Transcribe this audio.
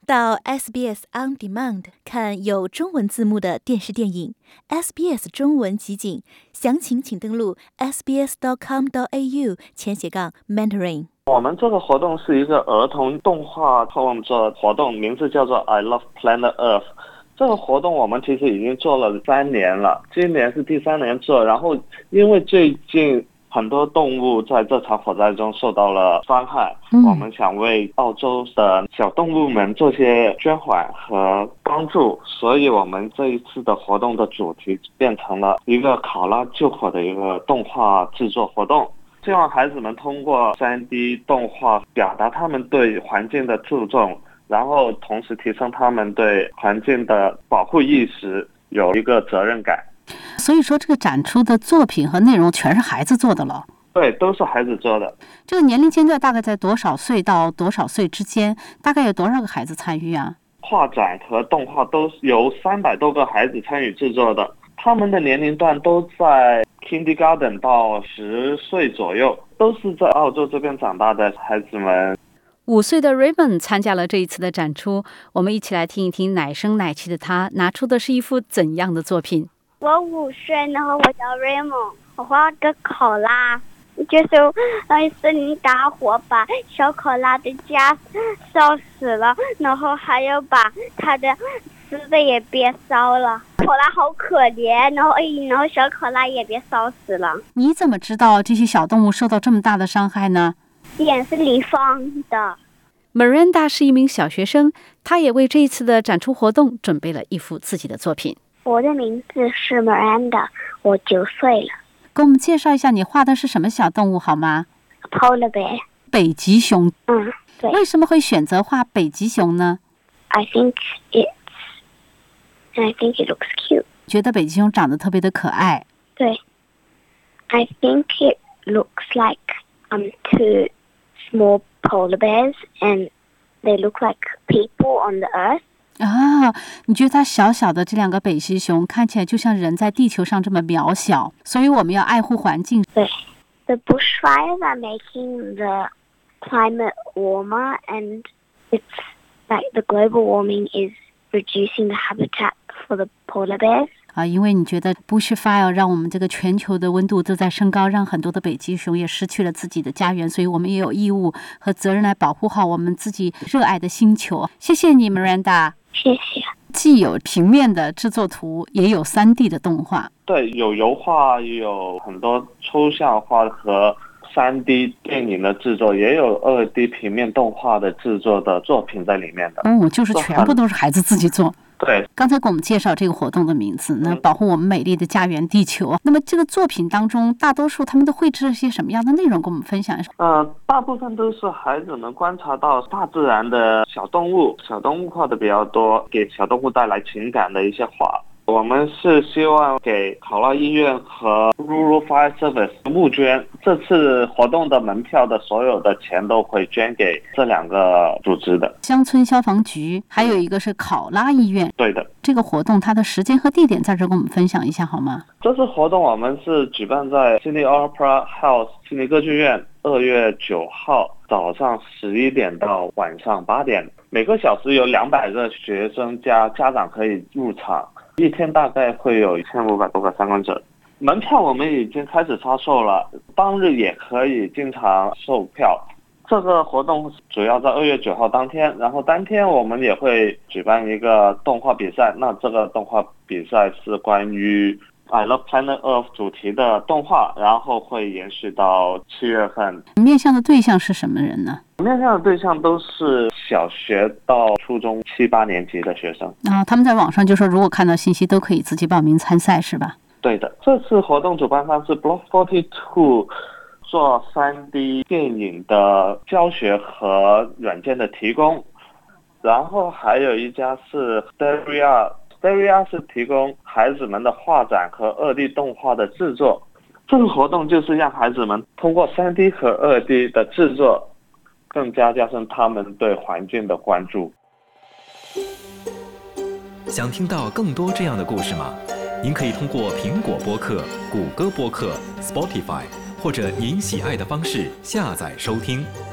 到 SBS On Demand 看有中文字幕的电视电影 SBS 中文集锦，详情请登录 sbs.com.au/Mandarin。 我们这个活动是一个儿童动画创作活动，名字叫做 I Love Planet Earth。这个活动我们其实已经做了3年了，今年是第3年做。然后因为最近很多动物在这场火灾中受到了伤害，我们想为澳洲的小动物们做些捐款和帮助，所以我们这一次的活动的主题变成了一个考拉救火的一个动画制作活动，希望孩子们通过 3D 动画表达他们对环境的注重，然后同时提升他们对环境的保护意识，有一个责任感。 所以说这个展出的作品和内容全是孩子做的了。 对，都是孩子做的。 这个年龄阶段大概在多少岁到多少岁之间？大概有多少个孩子参与啊？ 画展和动画都由300多个孩子参与制作的，他们的年龄段都在 Kindergarten 到10岁左右，都是在澳洲这边长大的孩子们。 5岁的 Raymond 参加了这一次的展出，我们一起来听一听奶声奶气的他拿出的是一幅怎样的作品。 我5岁，然后我叫 Raymond， 我画个考拉，就是森林大火把小考拉的家烧死了，然后还有把他的吃的也别烧了，考拉好可怜，然后小考拉也别烧死了。 你怎么知道这些小动物受到这么大的伤害呢？ 眼是里方的。 Miranda 是一名小学生，她也为这一次的展出活动准备了一幅自己的作品。 我的名字是 Miranda， 我9岁了。 给我们介绍一下你画的是什么小动物好吗？ Polar bear， 北极熊。 对。 为什么会选择画北极熊呢？ I think it looks cute。 觉得北极熊长得特别的可爱。 对。I think it looks like two small polar bears and they look like people on the earth。 你觉得它小小的这2个北极熊看起来就像人在地球上这么渺小，所以我们要爱护环境。 对。The bushfires are making the climate warmer and it's like the global warming is reducing the habitat for the polar bears。 因为你觉得 bushfire 让我们这个全球的温度都在升高，让很多的北极熊也失去了自己的家园，所以我们也有义务和责任来保护好我们自己热爱的星球。谢谢你 Miranda。 谢谢。 既有平面的制作图，也有3D 的动画。 对，有油画，也有很多抽象画和3D 电影的制作，也有2D 平面动画的制作的作品在里面的。 就是全部都是孩子自己做。 对， 刚才给我们介绍这个活动的名字，那保护我们美丽的家园地球。那么这个作品当中，大多数他们都绘制了些什么样的内容，跟我们分享一下？ 大部分都是孩子们观察到大自然的小动物画的比较多，给小动物带来情感的一些画。我们是希望给考拉医院和 Rural Fire Service 募捐，这次活动的门票的所有的钱都会捐给这2个组织的。 乡村消防局，还有一个是考拉医院。 对的。 这个活动它的时间和地点在这跟我们分享一下好吗？ 这次活动我们是举办在 Sydney Opera House 悉尼歌剧院，2月9号早上11点到晚上8点，每个小时有200个学生加家长可以入场，一天大概会有1500多个参观者。门票我们已经开始发售了，当日也可以经常售票。这个活动主要在2月9号当天，然后当天我们也会举办一个动画比赛，那这个动画比赛是关于 I Love Planet Earth 主题的动画，然后会延续到7月份。 面向的对象是什么人呢？ 面向的对象都是小学到初中7、8年级的学生。 他们在网上就说如果看到信息都可以自己报名参赛是吧？ 对的。这次活动主办方是 Block 42，做3D 电影的教学和软件的提供，然后还有一家是 Stereo 是提供孩子们的画展和2D 动画的制作。这个活动就是让孩子们通过3D 和2D 的制作，更加加深他们对环境的关注。 想听到更多这样的故事吗？您可以通过苹果播客、谷歌播客、Spotify 或者您喜爱的方式下载收听。